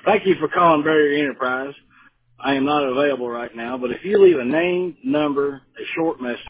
Thank you for calling Barrier Enterprise. I am not available right now, but if you leave a name, number, a short message,